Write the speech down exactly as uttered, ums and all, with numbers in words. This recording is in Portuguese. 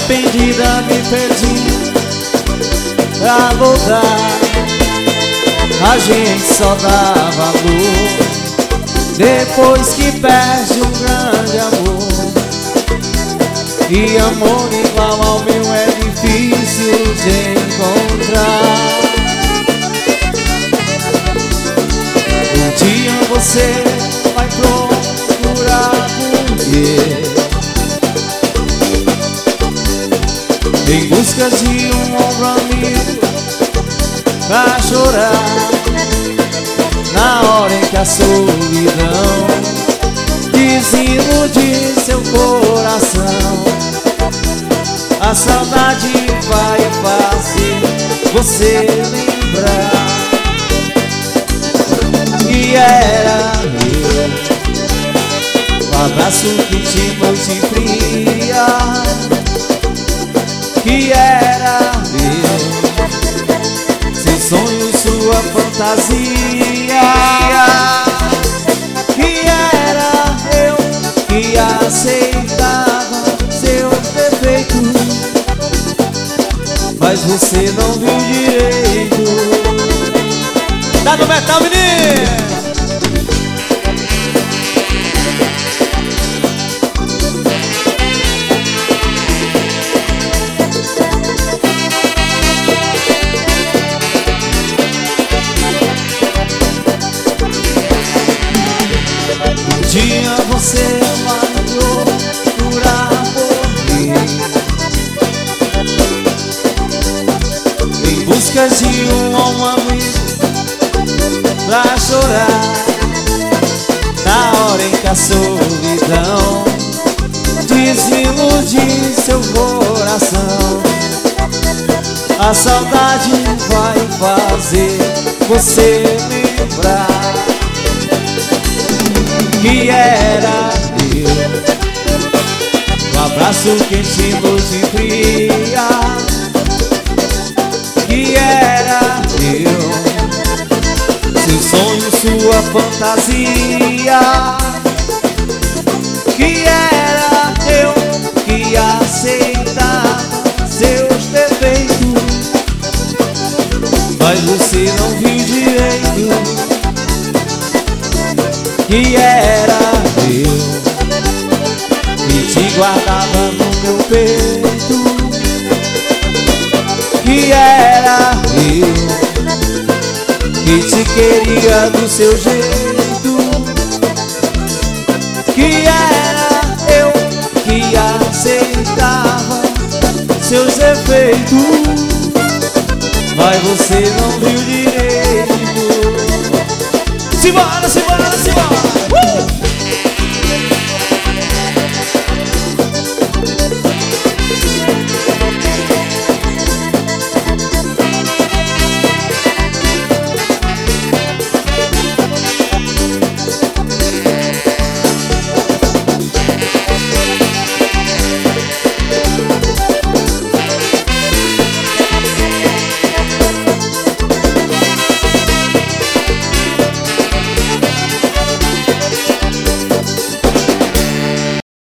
arrependida me perdi pra voltar. A gente só dá valor depois que perde um grande amor. E amor igual ao meu é difícil de encontrar. Um dia você vai procurar por quê? Em busca de um ombro amigo pra chorar, na hora em que a solidão desilude seu coração. A saudade vai fazer você lembrar que era eu, o abraço que te noite fria. Que era eu, seu sonho, sua fantasia. Que era eu, que aceitava seus defeitos, mas você não viu direito. Tá no metal, menino! Um dia você vai procurar por mim, em busca de um bom amigo pra chorar, na hora em que a solidão desilude seu coração. A saudade vai fazer você lembrar que era eu, o abraço quente, luz e fria. Que era eu, seu sonho, sua fantasia. Que era eu, que aceitava seus defeitos, mas você não viu direito. Que era eu, que te guardava no meu peito. Que era eu, que te queria do seu jeito. Que era eu, que aceitava seus efeitos, mas você não viu direito. Simbora, simbora, simbora! Uh!